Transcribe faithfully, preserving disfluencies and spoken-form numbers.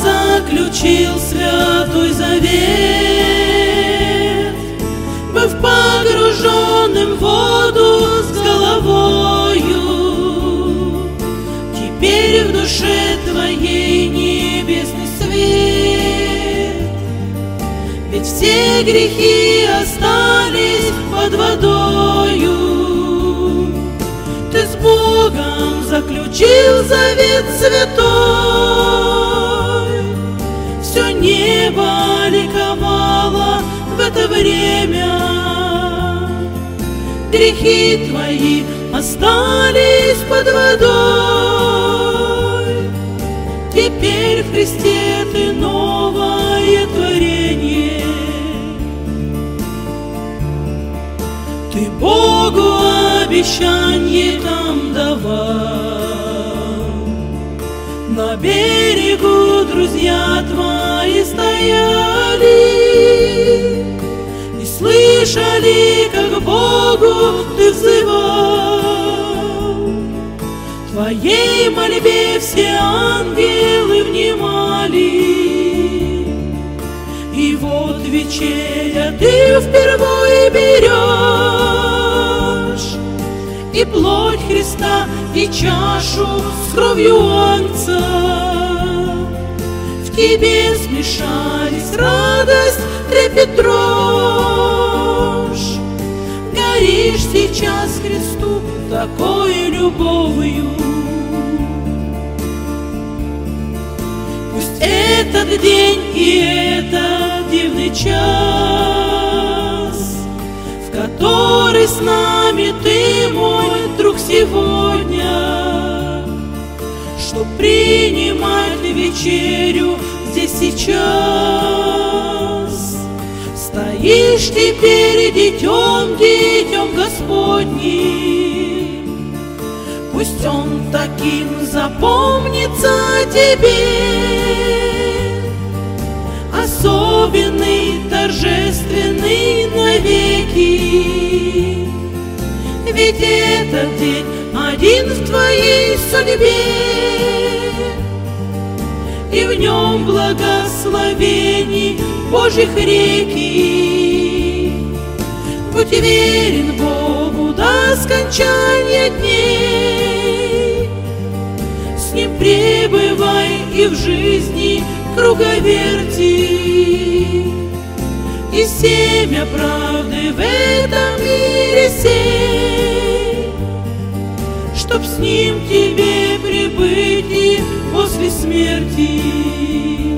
заключил святой завет, быв погруженным в воду с головою. Теперь в душе твоей небесный свет, ведь все грехи остались под водою. Ты с Богом заключил завет святой, все небо ликовало в это время. Грехи твои остались под водой, теперь в Христе ты новое творение. Ты Богу обещанье там давал, на берегу друзья твои стояли и слышали, как Богу ты взывал. Твоей мольбе все ангелы внимали, и вот вечеря ты впервые берешь, и плоть Христа, и чашу с кровью Агнца. В тебе смешались радость, трепет, дрожь. Горишь сейчас Христу такой любовью. Пусть этот день и этот дивный час, в который с нами ты, мой друг, сегодня, чтоб принимать вечерю здесь сейчас, стоишь теперь детем, детем Господним. Пусть он таким запомнится тебе, особенный, торжественный навеки. Ведь этот день один в твоей судьбе, и в нем благословений Божьих реки. Будь верен Богу до скончания дней, с Ним пребывай и в жизни круговерти, и семя правды в этом мире сей, чтоб с Ним тебе прибыть и после смерти.